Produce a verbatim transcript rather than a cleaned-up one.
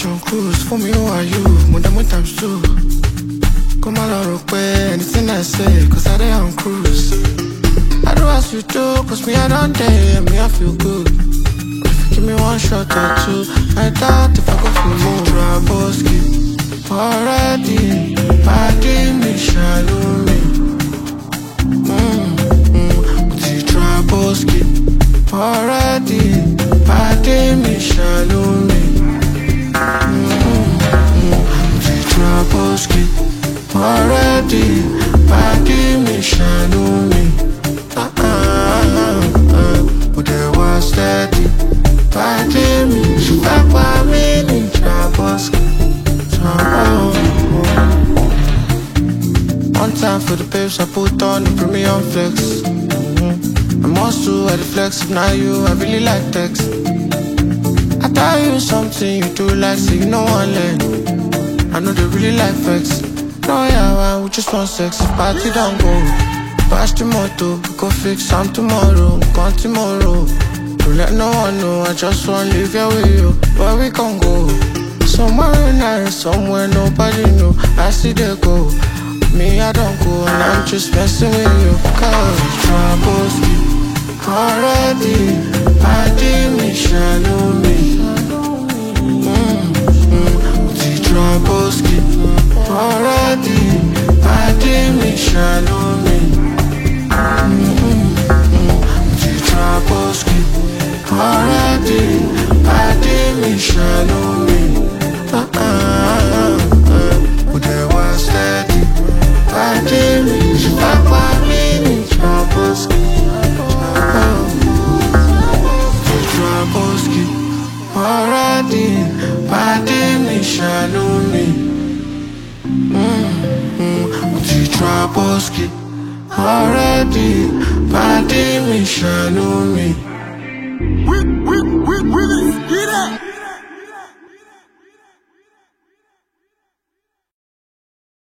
Operation Cruise, for me, who are you? More than one times two. Come along, pay anything I say, cause I dey on cruise. I do as you do, cause me I don't dare, me I feel good. If you give me one shot or two, I doubt if I go for more. Traboski, already, body me, shallow me. Mmm, Uti Traboski, already, body me, shallow me. Traboski, already, body me, shallow me. Uh uh uh uh, but there was steady, body me, she back by me, in Traboski. One time for the babes, I put on the premium flex. I must do at the flex, if not you, I really like text. I tell you something you do like, so you know one leg. I know they really like flex. No, yeah, we just want sex. If party don't go, bash the moto, we go fix some tomorrow, gone tomorrow. Don't let no one know, I just want to live here with you. Where we can go? Somewhere nice, somewhere nobody know. I see they go, me I don't go, and I'm just messing with you. Cause Traboski, already, body me, shallow me. Traboski, already, body me, shallow me. Traboski, already, body me, shallow me. Uh uh uh uh, but there was steady, body me, she back by me, Traboski. Traboski, already, body me, shallow me. Mm-hmm. Traboski, already, body me, shallow me. We, we, we, we, let's get it.